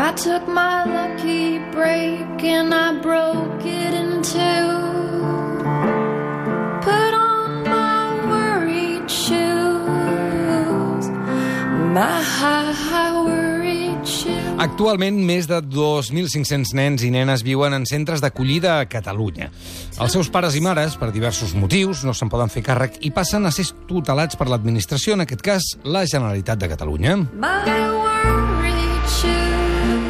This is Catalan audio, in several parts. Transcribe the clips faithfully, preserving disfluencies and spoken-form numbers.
I took my lucky break and I broke it in two. Put on my worried shoes, my high, high worried shoes. Actualment, més de dos mil cinc-cents nens i nenes viuen en centres d'acollida a Catalunya. Els seus pares i mares, per diversos motius, no se'n poden fer càrrec i passen a ser tutelats per l'administració, en aquest cas, la Generalitat de Catalunya. My worried shoes,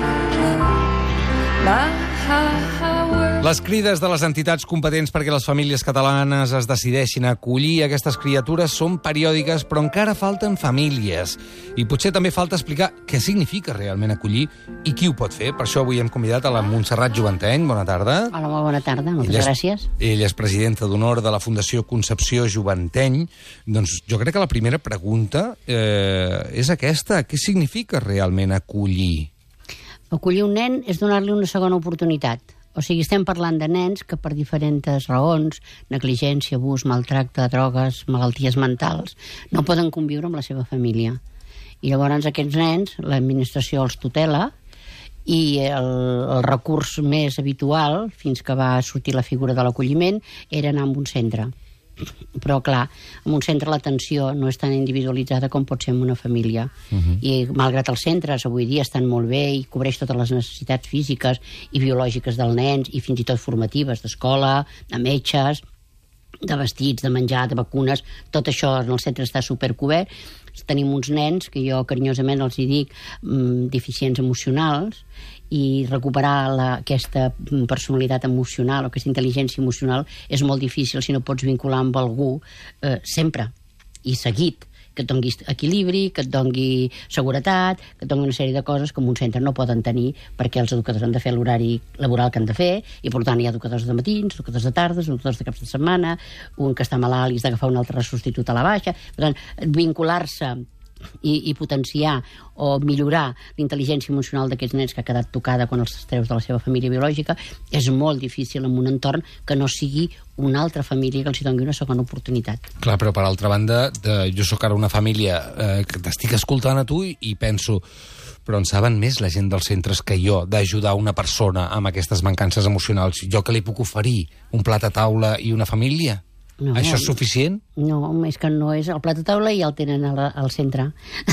my high, high worried. Les crides de les entitats competents perquè les famílies catalanes es decideixin a acollir aquestes criatures són periòdiques, però encara falten famílies. I potser també falta explicar què significa realment acollir i qui ho pot fer. Per això avui hem convidat a la Montserrat Jovanteny. Bona tarda. Hola, molt bona tarda. Moltes ella és, gràcies. Ella és presidenta d'honor de la Fundació Concepció Jovanteny. Doncs jo crec que la primera pregunta eh, és aquesta. Què significa realment acollir? Acollir un nen és donar-li una segona oportunitat. O sigui, estem parlant de nens que per diferents raons, negligència, abús, maltracte, drogues, malalties mentals, no poden conviure amb la seva família. I llavors aquests nens, l'administració els tutela i el, el recurs més habitual, fins que va sortir la figura de l'acolliment, era anar a un centre. Però, clar, en un centre l'atenció no és tan individualitzada com pot ser en una família. Uh-huh. I, malgrat els centres avui dia estan molt bé i cobreix totes les necessitats físiques i biològiques del nen, i fins i tot formatives, d'escola, de metges, de vestits, de menjar, de vacunes, tot això en el centre està supercobert. Tenim uns nens que jo carinyosament els hi dic mmm, deficients emocionals, i recuperar la, aquesta personalitat emocional o aquesta intel·ligència emocional és molt difícil si no pots vincular amb algú eh, sempre i seguit, que et doni equilibri, que et doni seguretat, que et doni una sèrie de coses que en un centre no poden tenir perquè els educadors han de fer l'horari laboral que han de fer, i per tant hi ha educadors de matins, educadors de tardes, educadors de caps de setmana, un que està malalt i has d'agafar un altre substitut a la baixa. Per tant, vincular-se I, i potenciar o millorar l'intel·ligència emocional d'aquests nens que ha quedat tocada quan els treus de la seva família biològica és molt difícil en un entorn que no sigui una altra família que els doni una segona oportunitat. Clar, però per altra banda, de, jo sóc ara una família eh, que t'estic escoltant a tu i, i penso, però en saben més la gent dels centres que jo d'ajudar una persona amb aquestes mancances emocionals. Jo que li puc oferir un plat a taula i una família? No, això és suficient? No, és que no és el plat a taula i el tenen al, al centre.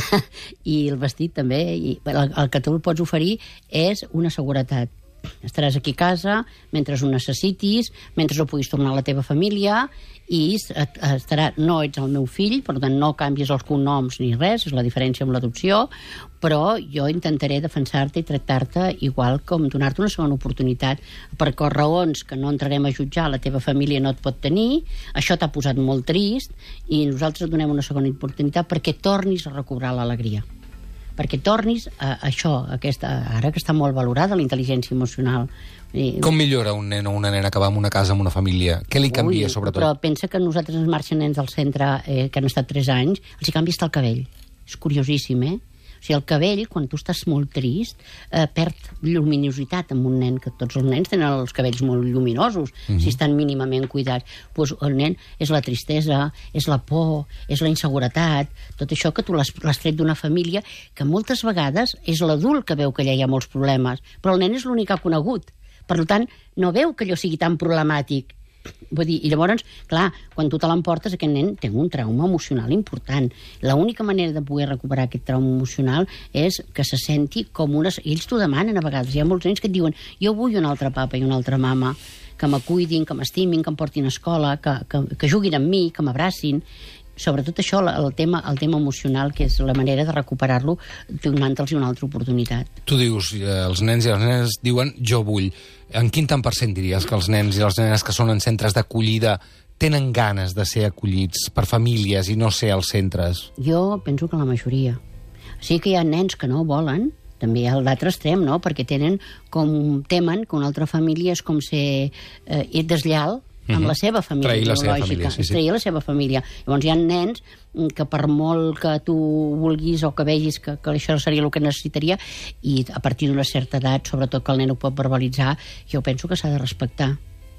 I el vestit també. I el, el que tu pots oferir és una seguretat. Estaràs aquí a casa mentre ho necessitis, mentre no puguis tornar a la teva família, i estarà, no ets el meu fill, per tant no canvies els cognoms ni res, és la diferència amb l'adopció, però jo intentaré defensar-te i tractar-te igual, com donar-te una segona oportunitat, perquè raons que no entrarem a jutjar la teva família no et pot tenir, això t'ha posat molt trist, i nosaltres et donem una segona oportunitat perquè tornis a recobrar l'alegria. Perquè tornis a això, aquesta, ara que està molt valorada la intel·ligència emocional. Com millora un nen o una nena que va a una casa amb una família? Què li canvia, Ui, sobretot? Però pensa que nosaltres ens marxen nens del centre eh, que han estat tres anys, els hi canvia el cabell. És curiosíssim, eh? O sigui, el cabell, quan tu estàs molt trist, eh, perd lluminositat en un nen, que tots els nens tenen els cabells molt lluminosos, mm-hmm. si estan mínimament cuidats. Pues el nen és la tristesa, és la por, és la inseguretat, tot això que tu l'has tret d'una família que moltes vegades és l'adult que veu que allà hi ha molts problemes, però el nen és l'únic que ha conegut. Per tant, no veu que allò sigui tan problemàtic. Vull dir, i llavors, clar, quan tu te l'emportes, aquest nen té un trauma emocional important. L'única manera de poder recuperar aquest trauma emocional és que se senti com unes... Ells t'ho demanen a vegades. Hi ha molts nens que et diuen, jo vull un altre papa i una altra mama, que m'acuidin, que m'estimin, que em portin a escola, que, que, que juguin amb mi, que m'abracin. Sobretot això, el tema, el tema emocional, que és la manera de recuperar-lo donant-los una altra oportunitat. Tu dius, eh, els nens i les nenes diuen jo vull. En quin tant per cent diries que els nens i les nenes que són en centres d'acollida tenen ganes de ser acollits per famílies i no ser als centres? Jo penso que la majoria. Sí que hi ha nens que no volen, també hi ha l'altre extrem, no? Perquè tenen com temen que una altra família és com ser eh, deslleal amb la seva família trair la seva biològica, família, sí, sí. trair la seva família. Llavors hi ha nens que per molt que tu vulguis o que vegis que, que això seria el que necessitaria, i a partir d'una certa edat, sobretot que el nen ho pot verbalitzar, jo penso que s'ha de respectar.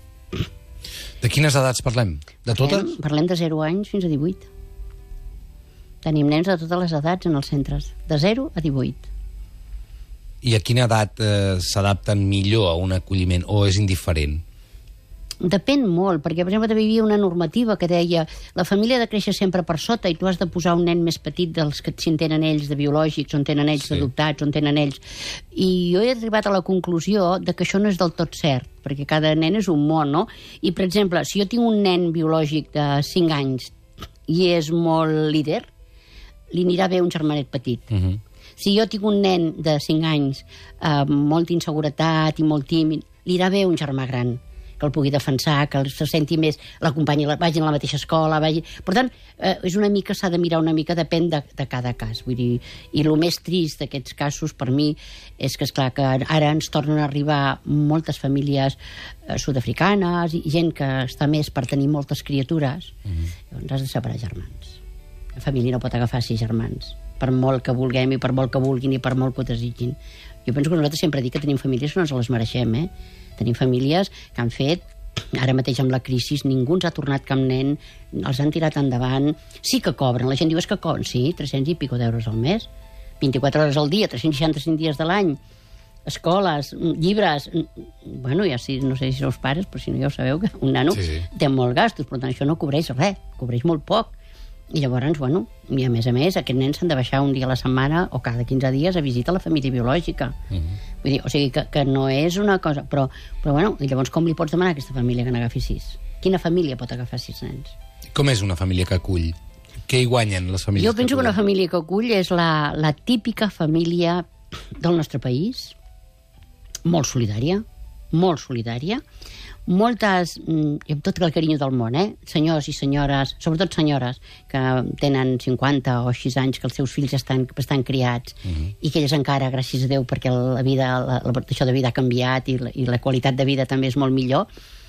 De quines edats parlem? De totes? Parlem, parlem de zero anys fins a divuit. Tenim nens de totes les edats en els centres, de zero a divuit. I a quina edat eh, s'adapten millor a un acolliment, o és indiferent? Depèn molt, perquè, per exemple, també hi havia una normativa que deia la família ha de créixer sempre per sota i tu has de posar un nen més petit dels que si en tenen ells de biològics, on tenen ells Sí. d'adoptats, on tenen ells... I jo he arribat a la conclusió de que això no és del tot cert, perquè cada nen és un món, no? I, per exemple, si jo tinc un nen biològic de cinc anys i és molt líder, li anirà bé un germanet petit. Uh -huh. Si jo tinc un nen de cinc anys amb eh, molta inseguretat i molt tímid, li irà bé un germà gran, que el pugui defensar, que se senti més, l'acompanyi, vagin a la mateixa escola, vagi... Per tant, eh, és una mica, s'ha de mirar una mica, depèn de, de cada cas. Vull dir, i el més trist d'aquests casos, per mi, és que, esclar, que ara ens tornen a arribar moltes famílies eh, sud-africanes i gent que està més per tenir moltes criatures, mm-hmm. Llavors has de separar germans. La família no pot agafar sis germans, per molt que vulguem i per molt que vulguin i per molt que ho desitgin. Jo penso que nosaltres sempre dic que tenim famílies que no ens les mereixem, eh? Tenim famílies que han fet, ara mateix amb la crisi, ningú ens ha tornat cap nen, els han tirat endavant. Sí que cobren, la gent diu és que cobren, sí, tres-cents i pico d'euros al mes, vint-i-quatre hores al dia, tres-cents seixanta-cinc dies de l'any, escoles, llibres... Bueno, ja sí, no sé si sou pares, però si no ja ho sabeu, que un nano sí, sí. té molts gastos, per tant, això no cobreix res, cobreix molt poc. I llavors, bueno, i a més a més, aquests nens s'han de baixar un dia a la setmana o cada quinze dies a visitar la família biològica. Uh -huh. Vull dir, o sigui, que, que no és una cosa... Però, però bueno, i llavors com li pots demanar a aquesta família que n'agafi sis? Quina família pot agafar sis nens? Com és una família que acull? Què hi guanyen les famílies? Jo penso que, que una acullen? família que acull és la, la típica família del nostre país, molt solidària, molt solidària, moltes, i amb tot el carinyo del món, eh? Senyors i senyores, sobretot senyores, que tenen cinquanta o així anys, que els seus fills estan, estan criats, uh -huh. i que elles encara, gràcies a Déu, perquè la vida, la, la, això de vida ha canviat i la, i la qualitat de vida també és molt millor,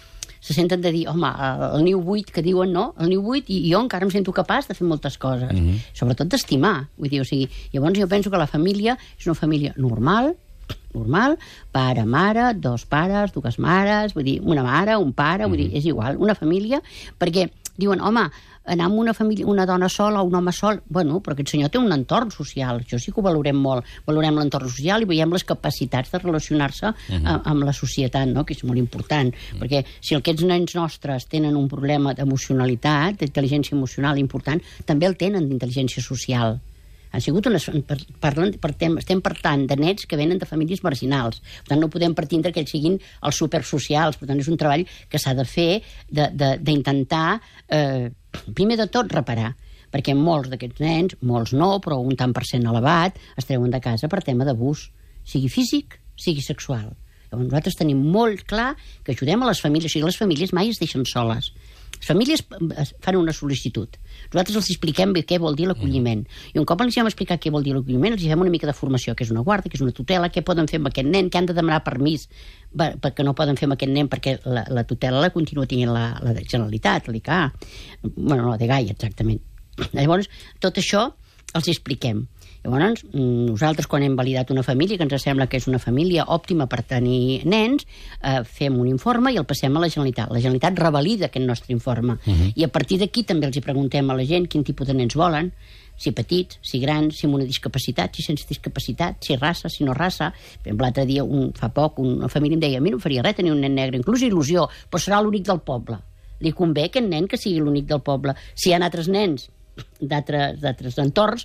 se senten de dir, home, el niu buit, que diuen, no, el niu buit, i jo encara em sento capaç de fer moltes coses, uh -huh. sobretot d'estimar, vull dir, o sigui, llavors jo penso que la família és una família normal, normal, pare, mare, dos pares, dues mares, vull dir, una mare, un pare, vull dir, és igual, una família, perquè diuen, home, anar amb una família, una dona sola o un home sol, bueno, però aquest senyor té un entorn social, això sí que ho valorem molt, valorem l'entorn social i veiem les capacitats de relacionar-se uh-huh. amb la societat, no?, que és molt important, uh-huh. perquè si aquests nens nostres tenen un problema d'emocionalitat, d'intel·ligència emocional important, també el tenen d'intel·ligència social. Han sigut unes... Parlen, partem, estem parlant de nets que venen de famílies marginals. Per tant, no podem pretendre que ells siguin els supersocials. Per tant, és un treball que s'ha de fer d'intentar, eh, primer de tot, reparar. Perquè molts d'aquests nens, molts no, però un tant per cent elevat, es treuen de casa per tema d'abús, sigui físic, sigui sexual. Llavors, nosaltres tenim molt clar que ajudem a les famílies. O sigui, les famílies mai es deixen soles. Les famílies fan una sol·licitud. Nosaltres els expliquem què vol dir l'acolliment. I un cop els hem explicat què vol dir l'acolliment, els fem una mica de formació, què és una guarda, què és una tutela, què poden fer amb aquest nen, què han de demanar permís perquè no poden fer amb aquest nen, perquè la, la tutela la continua tenint la, la Generalitat, l'I C A. Bueno, no, la D G A I, exactament. Llavors, tot això els expliquem. Llavors, nosaltres, quan hem validat una família, que ens sembla que és una família òptima per tenir nens, eh, fem un informe i el passem a la Generalitat. La Generalitat revalida aquest nostre informe. Uh-huh. I a partir d'aquí també els hi preguntem a la gent quin tipus de nens volen, si petits, si grans, si amb una discapacitat, si sense discapacitat, si raça, si no raça. L'altre dia, un, fa poc, una família em deia, a mi no em faria res tenir un nen negre, inclús il·lusió, però serà l'únic del poble. Li convé aquest nen que sigui l'únic del poble. Si hi ha altres nens d'altres entorns,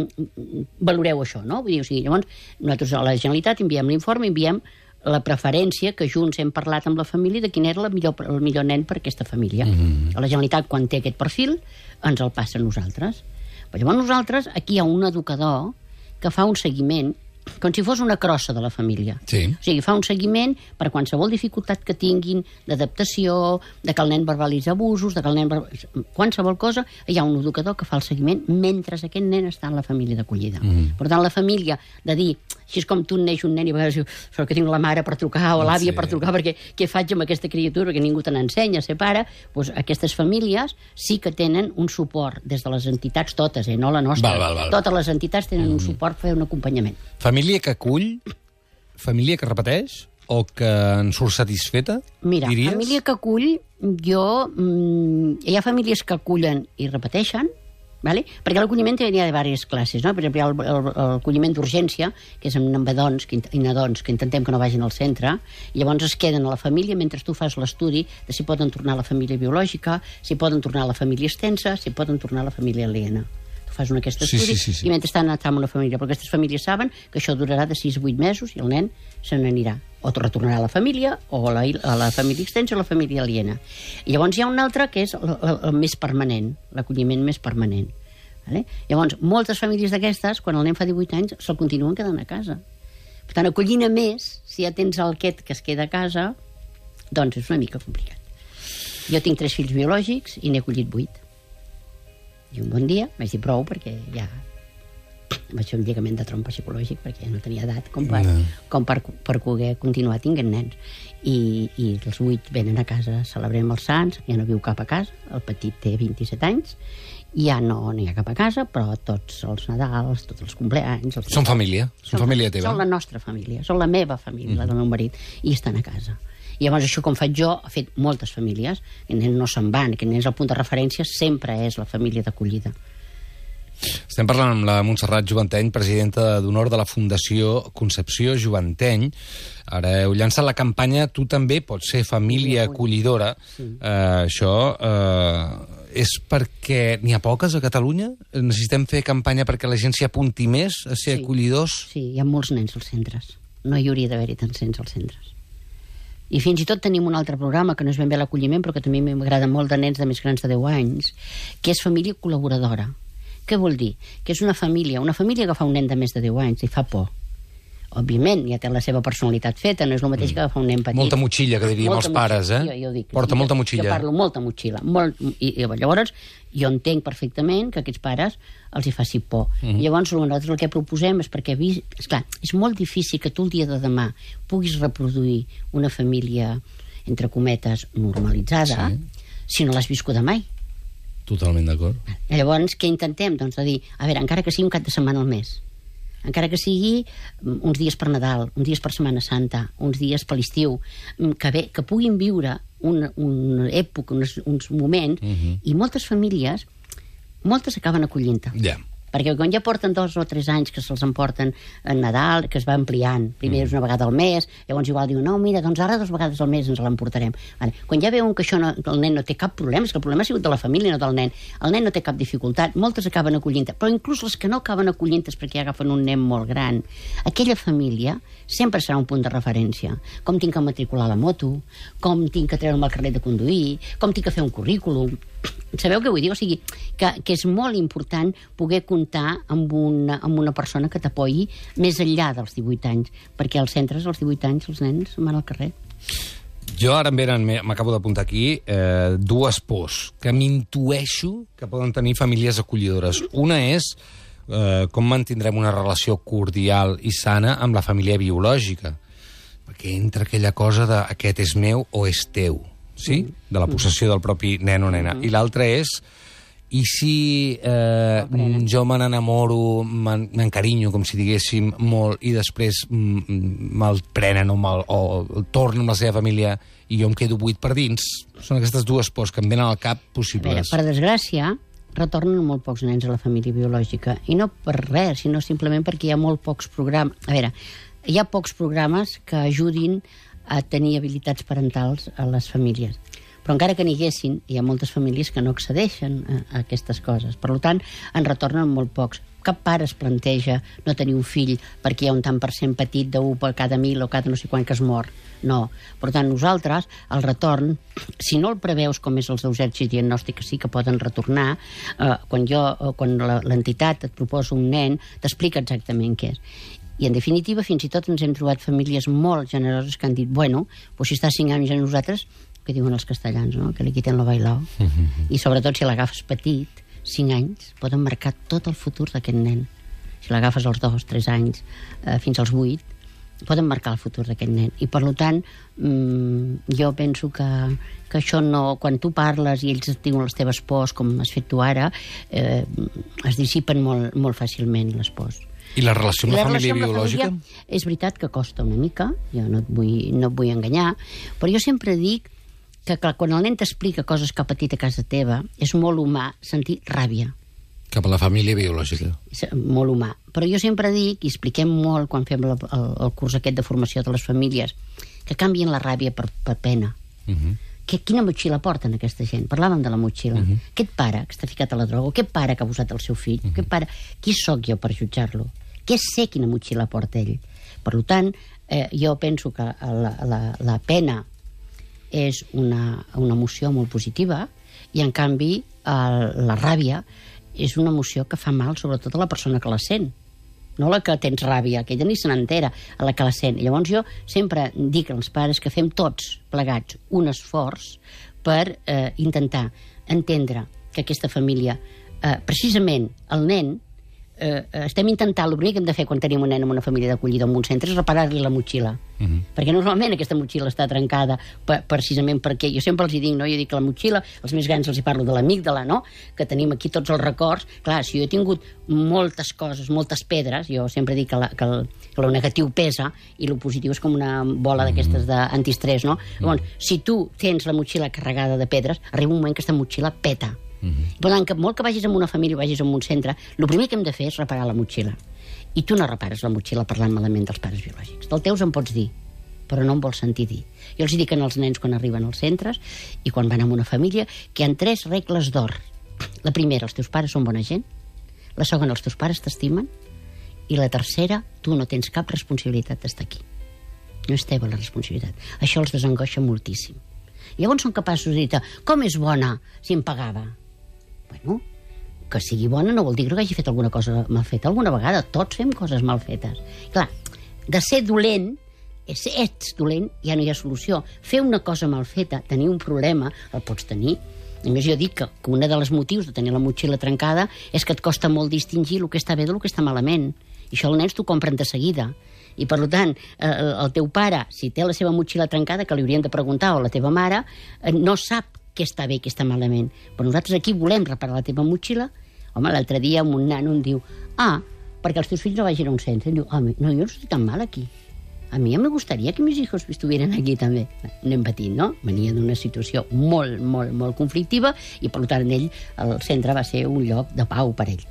valoreu això, no? Vull dir, o sigui, llavors, nosaltres a la Generalitat enviem l'informe, enviem la preferència que junts hem parlat amb la família de quin era el millor, el millor nen per a aquesta família. Mm-hmm. A la Generalitat, quan té aquest perfil, ens el passa a nosaltres. Però llavors nosaltres, aquí hi ha un educador que fa un seguiment com si fos una crossa de la família. Sí. O sigui, fa un seguiment per qualsevol dificultat que tinguin, d'adaptació, de que el nen verbalitza abusos, de que el nen verbalitza... qualsevol cosa, hi ha un educador que fa el seguiment mentre aquest nen està en la família d'acollida. Mm. Per tant, la família, de dir, així és com tu neix un nen i a vegades diu, però que tinc la mare per trucar o l'àvia sí. per trucar, perquè què faig amb aquesta criatura, que ningú te n'ensenya a ser pare, doncs aquestes famílies sí que tenen un suport des de les entitats totes, eh, no la nostra. Val, val, val. Totes les entitats tenen mm. un suport per fer un acompanyament. Família que acull, família que repeteix o que en surt satisfeta, Mira, diries? família que acull, jo... Mmm, hi ha famílies que acullen i repeteixen, Vale? Perquè l'acolliment hi ha diverses classes, no? Per exemple, hi ha el, el, l'acolliment d'urgència, que és amb nadons que, i nadons que intentem que no vagin al centre, i llavors es queden a la família mentre tu fas l'estudi de si poden tornar a la família biològica, si poden tornar a la família extensa, si poden tornar a la família aliena. Tu fas un aquest estudi sí, sí, sí, sí. i mentre estan entrant en una família, perquè aquestes famílies saben que això durarà de sis a vuit mesos i el nen se n'anirà. O retornarà a la família, o a la, a la família extensa o a la família aliena. I llavors hi ha un altre que és el, el, el més permanent, l'acolliment més permanent. Vale? Llavors, moltes famílies d'aquestes, quan el nen fa divuit anys, se'l continuen quedant a casa. Per tant, acollint a més, si ja tens el quet que es queda a casa, doncs és una mica complicat. Jo tinc tres fills biològics i n'he acollit vuit. I un bon dia vaig dir prou, perquè ja vaig fer un lligament de trompa psicològic, perquè ja no tenia edat com per, no. com per, per poder continuar tinguent nens. I, I els vuit venen a casa, celebrem els Sants, ja no viu cap a casa, el petit té vint-i-set anys, ja no n'hi ha cap a casa, però tots els Nadals, tots els compleanys... Els són família? Són família teva? Són la nostra família, són la meva família, mm-hmm. la del meu marit, i estan a casa. I llavors això, com faig jo, ha fet moltes famílies, que nens no se'n van, que nens el punt de referència sempre és la família d'acollida. Estem parlant amb la Montserrat Jovanteny, presidenta d'honor de la Fundació Concepció Jovanteny. Ara heu llançat la campanya Tu també pots ser família acollidora. Sí. Uh, això uh, és perquè n'hi ha poques a Catalunya? Necessitem fer campanya perquè la gent s'hi apunti més a ser sí. acollidors? Sí, hi ha molts nens als centres. No hi hauria d'haver-hi tants nens als centres. I fins i tot tenim un altre programa que no és ben bé l'acolliment, però que també m'agrada molt, de nens de més grans de deu anys, que és família col·laboradora. Què vol dir? Que és una família, una família que fa un nen de més de deu anys i fa por. Òbviament, ja té la seva personalitat feta, no és el mateix que agafar un nen petit. Molta motxilla, que diríem els pares, eh? Jo, jo dic, Porta jo, molta motxilla. Jo parlo molta motxilla. Molt, i, i llavors, jo entenc perfectament que aquests pares els hi faci por. Mm-hmm. I llavors, nosaltres el que proposem és perquè, esclar, és molt difícil que tu el dia de demà puguis reproduir una família, entre cometes, normalitzada, sí. si no l'has viscuda mai. Totalment d'acord. Llavors, què intentem? Doncs de dir, a veure, encara que sigui un cap de setmana al mes, encara que sigui uns dies per Nadal, uns dies per Setmana Santa, uns dies per l'estiu, que, bé, que puguin viure una, una època, uns, uns moments, uh-huh. i moltes famílies, moltes acaben acollint-te. Ja. Yeah. Perquè quan ja porten dos o tres anys que se'ls emporten a Nadal, que es va ampliant, primer és una vegada al mes, llavors igual diu, no, mira, doncs ara dues vegades al mes ens l'emportarem. Vale. Quan ja veuen que això no, el nen no té cap problema, és que el problema ha sigut de la família, no del nen, el nen no té cap dificultat, moltes acaben acollint, però inclús les que no acaben acollint perquè ja agafen un nen molt gran, aquella família sempre serà un punt de referència. Com tinc que matricular la moto, com tinc que treure'm el carnet de conduir, com tinc que fer un currículum. Sabeu què vull dir? O sigui, que, que és molt important poder comptar amb una, amb una persona que t'apoyi més enllà dels divuit anys, perquè als centres, als divuit anys, els nens van al carrer. Jo ara em venen, m'acabo d'apuntar aquí, eh, dues pors que m'intueixo que poden tenir famílies acollidores. Una és eh, com mantindrem una relació cordial i sana amb la família biològica, perquè entra aquella cosa de aquest és meu o és teu. Sí? De la possessió del propi nen o nena. I l'altra és, i si eh, jo me n'enamoro, m'encarinyo, com si diguéssim, molt, i després me'l prenen o, me'l, o tornen amb la seva família i jo em quedo buit per dins? Són aquestes dues pors que em venen al cap possibles. Veure, per desgràcia, retornen molt pocs nens a la família biològica. I no per res, sinó simplement perquè hi ha molt pocs programes. A veure, hi ha pocs programes que ajudin a tenir habilitats parentals a les famílies. Però encara que n'hi haguessin, hi ha moltes famílies que no accedeixen a, a aquestes coses. Per tant, en retornen molt pocs. Cap pare es planteja no tenir un fill perquè hi ha un tant per cent petit d'un per cada mil o cada no sé quan que es mor. No. Per tant, nosaltres, el retorn, si no el preveus com és els urgències diagnòstiques, sí que poden retornar, eh, quan, jo, quan l'entitat et proposa un nen, t'explica exactament què és. I, en definitiva, fins i tot ens hem trobat famílies molt generoses que han dit, bueno, pues si està cinc anys a nosaltres, que diuen els castellans, no? Que li quiten la bailao. Mm-hmm. I sobretot si l'agafes petit, cinc anys, poden marcar tot el futur d'aquest nen. Si l'agafes als dos, tres anys, eh, fins als vuit, poden marcar el futur d'aquest nen. I, per tant, mmm, jo penso que, que això no... Quan tu parles i ells et diuen les teves pors, com has fet tu ara, eh, es dissipen molt, molt fàcilment les pors. I la relació amb la, la família amb biològica? La família, és veritat que costa una mica, jo no et vull, no et vull enganyar, però jo sempre dic que, que quan el nen t'explica coses que ha patit a casa teva, és molt humà sentir ràbia. Cap a la família biològica. Molt humà. Però jo sempre dic, i expliquem molt quan fem el, el, el curs aquest de formació de les famílies, que canvien la ràbia per, per pena. Uh-huh. Que, quina motxilla porten aquesta gent? Parlàvem de la motxilla. Uh-huh. Aquest pare que està ficat a la droga, aquest pare que ha abusat el seu fill, uh-huh. aquest pare... Qui sóc jo per jutjar-lo? Què sé quina motxilla porta ell? Per tant, eh, jo penso que la, la, la pena és una, una emoció molt positiva i, en canvi, el, la ràbia és una emoció que fa mal, sobretot a la persona que la sent. No la que tens ràbia, que ella ni se n'entera, a la que la sent. Llavors jo sempre dic als pares que fem tots plegats un esforç per eh, intentar entendre que aquesta família, eh, precisament el nen, eh, estem intentant, el primer que hem de fer quan tenim un nen en una família d'acollida o en un centre és reparar-li la motxilla. Uh-huh. Perquè normalment aquesta motxilla està trencada per, precisament perquè, jo sempre els hi dic, no? Jo dic que la motxilla, els més grans els hi parlo de l'amígdala, no? Que tenim aquí tots els records. Clar, si jo he tingut moltes coses, moltes pedres, jo sempre dic que, la, que, el, que el negatiu pesa i el positiu és com una bola d'aquestes d'antiestrès, no? Uh-huh. Llavors, si tu tens la motxilla carregada de pedres, arriba un moment que aquesta motxilla peta. Uh-huh. Per tant, que molt que vagis en una família o vagis en un centre, el primer que hem de fer és reparar la motxilla. I tu no repares la motxilla parlant malament dels pares biològics. Del teus en pots dir, però no en vols sentir dir. Jo els dic als nens quan arriben als centres i quan van a una família que hi ha tres regles d'or. La primera, els teus pares són bona gent. La segona, els teus pares t'estimen. I la tercera, tu no tens cap responsabilitat d'estar aquí. No és teva la responsabilitat. Això els desangoixa moltíssim. Llavors són capaços de dir, com és bona si em pagava? Bueno, que sigui bona no vol dir que hagi fet alguna cosa mal feta alguna vegada. Tots fem coses mal fetes. Clar, de ser dolent, si ets dolent, ja no hi ha solució. Fer una cosa mal feta, tenir un problema, el pots tenir. A més, jo dic que, que un dels motius de tenir la motxilla trencada és que et costa molt distingir el que està bé del que està malament. I això els nens t'ho compren de seguida. I, per tant, el, el teu pare, si té la seva motxilla trencada, que li haurien de preguntar, o la teva mare, no sap què està bé i què està malament. Però nosaltres aquí volem reparar la teva motxilla. Home, l'altre dia un nano em diu, ah, perquè els teus fills no vagin a un centre. Em diu, ah, no, jo no estic tan mal aquí. A mi me gustaría que mis hijos estuvieran aquí també. Anem patint, no? Venia d'una situació molt, molt, molt conflictiva i, per tant, ell, el centre va ser un lloc de pau per ell.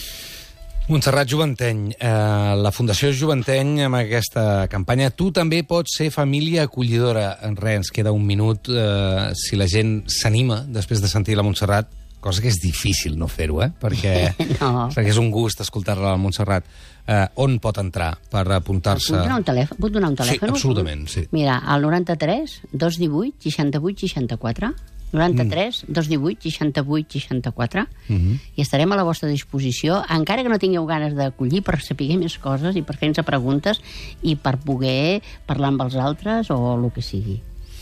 Montserrat Joventeny, eh, la Fundació Joventeny, amb aquesta campanya, tu també pots ser família acollidora. Res, ens queda un minut. Eh, si la gent s'anima després de sentir la Montserrat, cosa que és difícil no fer-ho, eh? Perquè, no. perquè és un gust escoltar-la a la Montserrat. Eh, on pot entrar per apuntar-se? Puc donar un telèfon? Puc donar un telèfon? Sí, absolutament, sí. Mira, al noranta-tres dos divuit seixanta-vuit seixanta-quatre, noranta-tres dos divuit seixanta-vuit seixanta-quatre, uh-huh. i estarem a la vostra disposició, encara que no tingueu ganes d'acollir, per saber més coses i per fer-nos preguntes i per poder parlar amb els altres o el que sigui.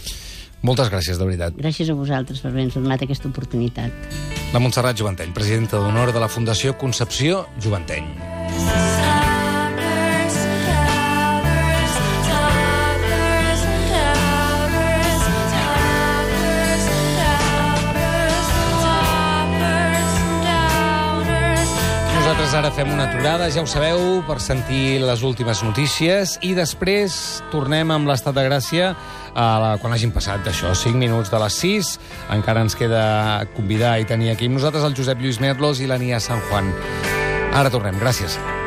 Moltes gràcies, de veritat. Gràcies a vosaltres per haver-nos donat aquesta oportunitat. La Montserrat Joventeny, presidenta d'honor de la Fundació Concepció Joventeny. Nosaltres ara fem una aturada, ja ho sabeu, per sentir les últimes notícies i després tornem amb l'estat de Gràcia a la, quan hagin passat d'això, cinc minuts de les sis. Encara ens queda convidar i tenir aquí amb nosaltres el Josep Lluís Merlos i la Nia San Juan. Ara tornem, gràcies.